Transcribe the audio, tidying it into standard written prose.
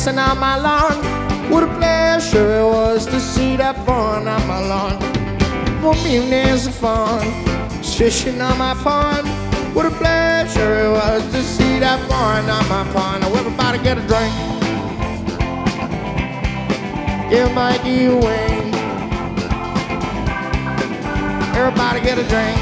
dancing on my lawn. What a pleasure it was to see that fun on my lawn. What evenings of fun, fishing on my pond. What a pleasure it was to see that fun on my pond. Now everybody get a drink. Give Mikey a wing. Everybody get a drink.